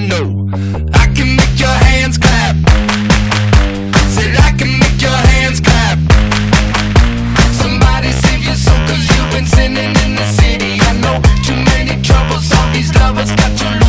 know I can make your hands clap. Said I can make your hands clap. Somebody save your soul, 'cause you've been sinning in the city. I know too many troubles, all these lovers got you